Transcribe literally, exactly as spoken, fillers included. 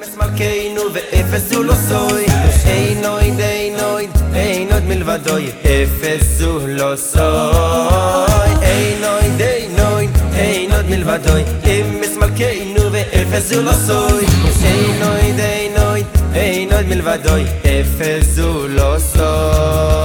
es malkeinu ואפס הוא לא סוי אין עוד, אין עוד, אין עוד מלבדוי אפס הוא לא סוי אין עוד, אין עוד, אין עוד מלבדוי אמס מלכנו ואפס הוא לא סוי אין עוד, אין עוד, אין עוד מלבדוי אפס הוא לא סוי